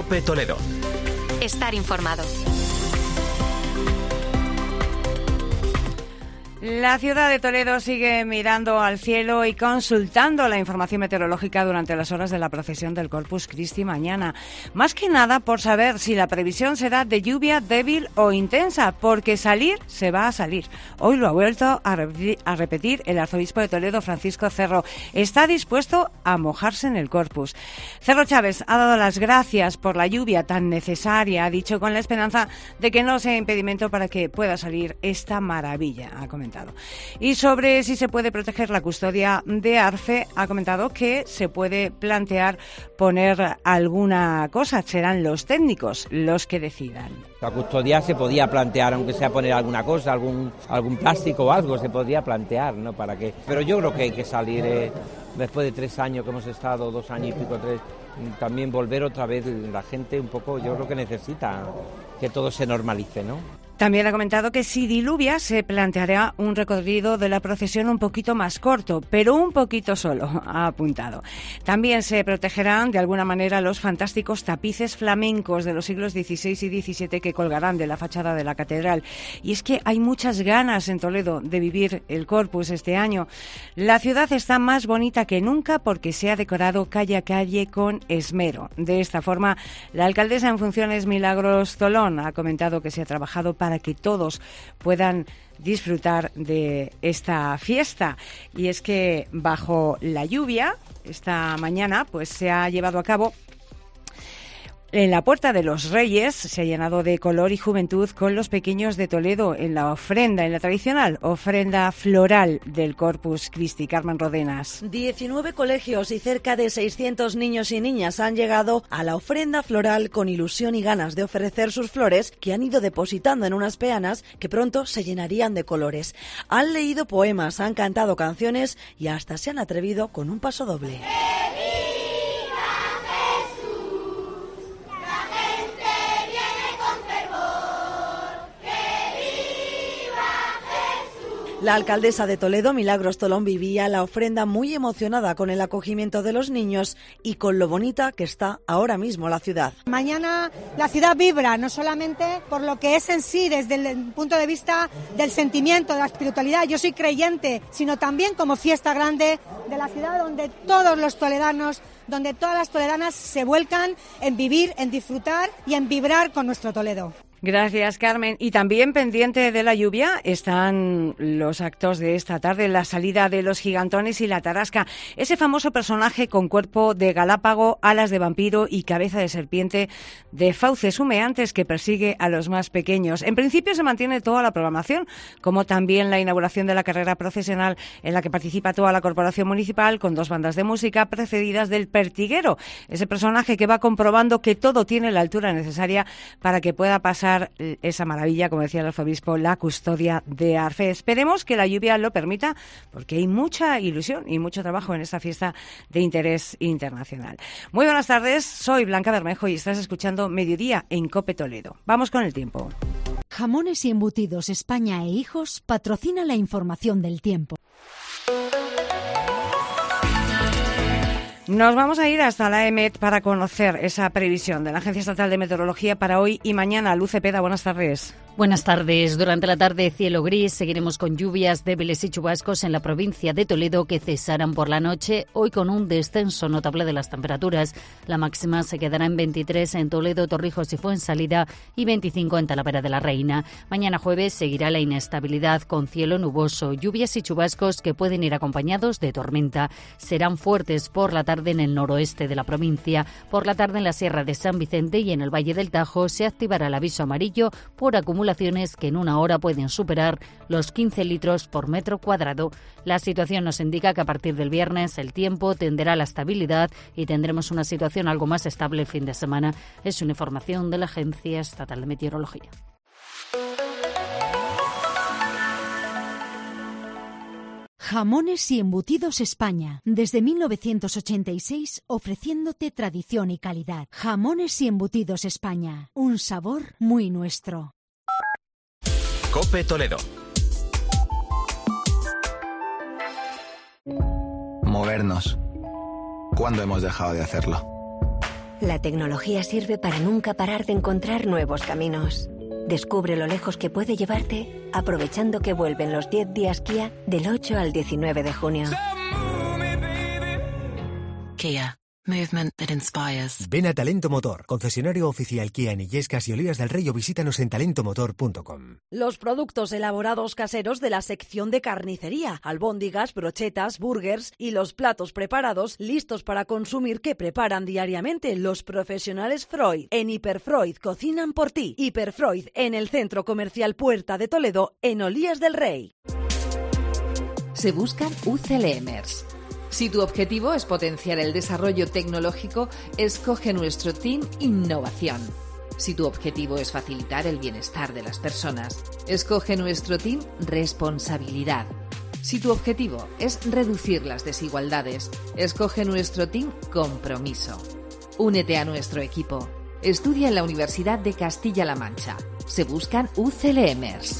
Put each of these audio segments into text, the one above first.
COPE Toledo. Estar informado. La ciudad de Toledo sigue mirando al cielo y consultando la información meteorológica durante las horas de la procesión del Corpus Christi mañana. Más que nada por saber si la previsión será de lluvia débil o intensa, porque salir se va a salir. Hoy lo ha vuelto a repetir el arzobispo de Toledo, Francisco Cerro. Está dispuesto a mojarse en el Corpus. Cerro Chávez ha dado las gracias por la lluvia tan necesaria, ha dicho, con la esperanza de que no sea impedimento para que pueda salir esta maravilla, ha comentado. Y sobre si se puede proteger la custodia de Arce, ha comentado que se puede plantear poner alguna cosa. Serán los técnicos los que decidan. La custodia se podía plantear, aunque sea poner alguna cosa, algún plástico o algo, se podía plantear, ¿no? ¿Para qué? Pero yo creo que hay que salir, después de 3 años que hemos estado, 2 años y pico, 3, también volver otra vez la gente un poco, yo creo que necesita que todo se normalice, ¿no? También ha comentado que si diluvia se planteará un recorrido de la procesión un poquito más corto, pero un poquito solo, ha apuntado. También se protegerán de alguna manera los fantásticos tapices flamencos de los siglos XVI y XVII que colgarán de la fachada de la catedral. Y es que hay muchas ganas en Toledo de vivir el Corpus este año. La ciudad está más bonita que nunca porque se ha decorado calle a calle con esmero. De esta forma, la alcaldesa en funciones, Milagros Tolón, ha comentado que se ha trabajado para que todos puedan disfrutar de esta fiesta. Y es que bajo la lluvia, esta mañana, pues se ha llevado a cabo en la Puerta de los Reyes, se ha llenado de color y juventud con los pequeños de Toledo en la ofrenda, en la tradicional ofrenda floral del Corpus Christi. Carmen Rodenas. 19 colegios y cerca de 600 niños y niñas han llegado a la ofrenda floral con ilusión y ganas de ofrecer sus flores que han ido depositando en unas peanas que pronto se llenarían de colores. Han leído poemas, han cantado canciones y hasta se han atrevido con un paso doble. La alcaldesa de Toledo, Milagros Tolón, vivía la ofrenda muy emocionada con el acogimiento de los niños y con lo bonita que está ahora mismo la ciudad. Mañana la ciudad vibra, no solamente por lo que es en sí, desde el punto de vista del sentimiento, de la espiritualidad, yo soy creyente, sino también como fiesta grande de la ciudad donde todos los toledanos, donde todas las toledanas se vuelcan en vivir, en disfrutar y en vibrar con nuestro Toledo. Gracias, Carmen. Y también pendiente de la lluvia están los actos de esta tarde, la salida de los gigantones y la tarasca. Ese famoso personaje con cuerpo de galápago, alas de vampiro y cabeza de serpiente de fauces humeantes que persigue a los más pequeños. En principio se mantiene toda la programación, como también la inauguración de la carrera procesional en la que participa toda la corporación municipal con 2 bandas de música precedidas del pertiguero. Ese personaje que va comprobando que todo tiene la altura necesaria para que pueda pasar esa maravilla, como decía el arzobispo, la custodia de Arce. Esperemos que la lluvia lo permita, porque hay mucha ilusión y mucho trabajo en esta fiesta de interés internacional. Muy buenas tardes, soy Blanca Bermejo y estás escuchando Mediodía en COPE Toledo. Vamos con el tiempo. Jamones y Embutidos España e Hijos patrocina la información del tiempo. Nos vamos a ir hasta la EMET para conocer esa previsión de la Agencia Estatal de Meteorología para hoy y mañana. Luz Cepeda, buenas tardes. Buenas tardes. Durante la tarde, cielo gris. Seguiremos con lluvias débiles y chubascos en la provincia de Toledo que cesarán por la noche, hoy con un descenso notable de las temperaturas. La máxima se quedará en 23 en Toledo, Torrijos y Fuensalida y 25 en Talavera de la Reina. Mañana jueves seguirá la inestabilidad con cielo nuboso, lluvias y chubascos que pueden ir acompañados de tormenta. Serán fuertes por la tarde en el noroeste de la provincia. Por la tarde en la Sierra de San Vicente y en el Valle del Tajo se activará el aviso amarillo por acumulaciones que en una hora pueden superar los 15 litros por metro cuadrado. La situación nos indica que a partir del viernes el tiempo tenderá a la estabilidad y tendremos una situación algo más estable el fin de semana. Es una información de la Agencia Estatal de Meteorología. Jamones y Embutidos España. Desde 1986 ofreciéndote tradición y calidad. Jamones y Embutidos España. Un sabor muy nuestro. COPE Toledo. Movernos. ¿Cuándo hemos dejado de hacerlo? La tecnología sirve para nunca parar de encontrar nuevos caminos. Descubre lo lejos que puede llevarte aprovechando que vuelven los 10 días Kia del 8 al 19 de junio. Kia. Movement that inspires. Ven a Talento Motor, concesionario oficial Kia en Illescas y Olías del Rey, o visítanos en talentomotor.com. Los productos elaborados caseros de la sección de carnicería, albóndigas, brochetas, burgers y los platos preparados listos para consumir que preparan diariamente los profesionales Freud. En Hiperfreud cocinan por ti. Hiperfreud en el Centro Comercial Puerta de Toledo, en Olías del Rey. Se buscan UCLMers. Si tu objetivo es potenciar el desarrollo tecnológico, escoge nuestro Team Innovación. Si tu objetivo es facilitar el bienestar de las personas, escoge nuestro Team Responsabilidad. Si tu objetivo es reducir las desigualdades, escoge nuestro Team Compromiso. Únete a nuestro equipo. Estudia en la Universidad de Castilla-La Mancha. Se buscan UCLMers.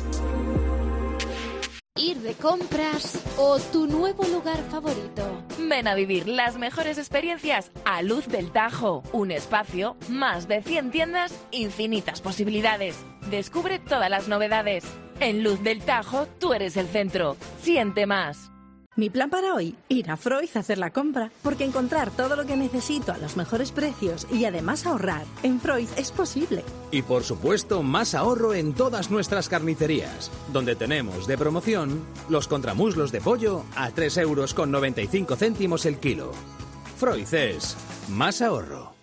Ir de compras o tu nuevo lugar favorito. Ven a vivir las mejores experiencias a Luz del Tajo. Un espacio, más de 100 tiendas, infinitas posibilidades. Descubre todas las novedades. En Luz del Tajo, tú eres el centro. Siente más. Mi plan para hoy, ir a Freud a hacer la compra, porque encontrar todo lo que necesito a los mejores precios y además ahorrar en Freud es posible. Y por supuesto, más ahorro en todas nuestras carnicerías, donde tenemos de promoción los contramuslos de pollo a 3,95 € el kilo. Freud es más ahorro.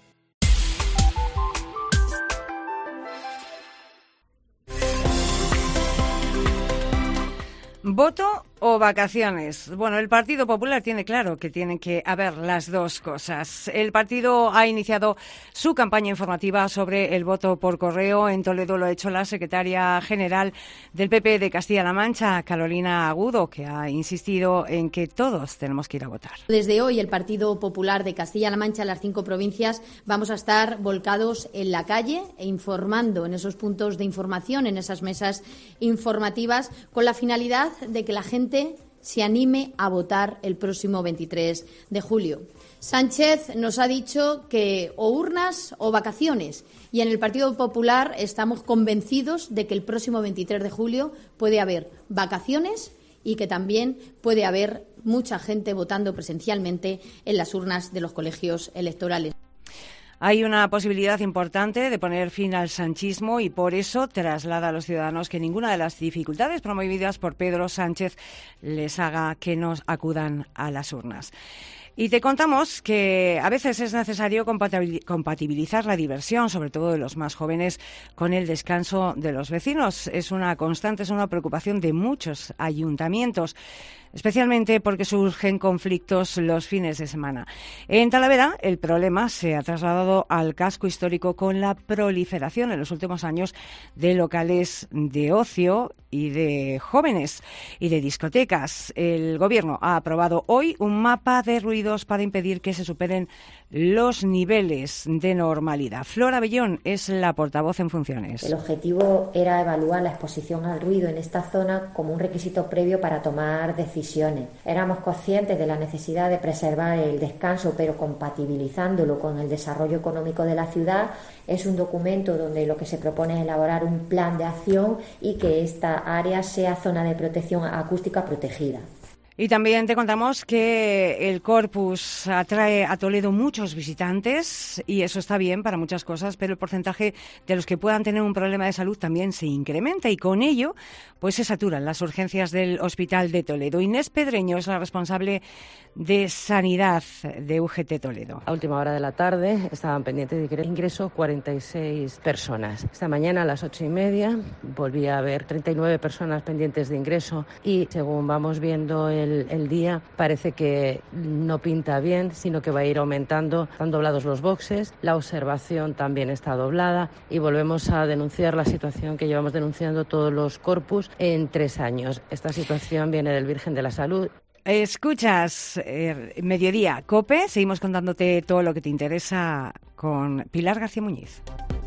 ¿Voto o vacaciones? Bueno, el Partido Popular tiene claro que tienen que haber las dos cosas. El partido ha iniciado su campaña informativa sobre el voto por correo. En Toledo lo ha hecho la secretaria general del PP de Castilla-La Mancha, Carolina Agudo, que ha insistido en que todos tenemos que ir a votar. Desde hoy, el Partido Popular de Castilla-La Mancha, en las 5 provincias, vamos a estar volcados en la calle e informando en esos puntos de información, en esas mesas informativas, con la finalidad de que la gente se anime a votar el próximo 23 de julio. Sánchez nos ha dicho que o urnas o vacaciones, y en el Partido Popular estamos convencidos de que el próximo 23 de julio puede haber vacaciones y que también puede haber mucha gente votando presencialmente en las urnas de los colegios electorales. Hay una posibilidad importante de poner fin al sanchismo y por eso traslada a los ciudadanos que ninguna de las dificultades promovidas por Pedro Sánchez les haga que no acudan a las urnas. Y te contamos que a veces es necesario compatibilizar la diversión, sobre todo de los más jóvenes, con el descanso de los vecinos. Es una constante, es una preocupación de muchos ayuntamientos, especialmente porque surgen conflictos los fines de semana. En Talavera, el problema se ha trasladado al casco histórico con la proliferación en los últimos años de locales de ocio y de jóvenes y de discotecas. El Gobierno ha aprobado hoy un mapa de ruidos para impedir que se superen los niveles de normalidad. Flora Bellón es la portavoz en funciones. El objetivo era evaluar la exposición al ruido en esta zona como un requisito previo para tomar decisiones. Éramos conscientes de la necesidad de preservar el descanso, pero compatibilizándolo con el desarrollo económico de la ciudad. Es un documento donde lo que se propone es elaborar un plan de acción y que esta área sea zona de protección acústica protegida. Y también te contamos que el Corpus atrae a Toledo muchos visitantes y eso está bien para muchas cosas, pero el porcentaje de los que puedan tener un problema de salud también se incrementa y con ello pues se saturan las urgencias del Hospital de Toledo. Inés Pedreño es la responsable de Sanidad de UGT Toledo. A última hora de la tarde estaban pendientes de ingreso 46 personas. Esta mañana a las 8:30 volví a haber 39 personas pendientes de ingreso y según vamos viendo el día parece que no pinta bien, sino que va a ir aumentando. Están doblados los boxes, la observación también está doblada y volvemos a denunciar la situación que llevamos denunciando todos los Corpus en 3 años. Esta situación viene del Virgen de la Salud. Escuchas Mediodía COPE, seguimos contándote todo lo que te interesa con Pilar García Muñiz.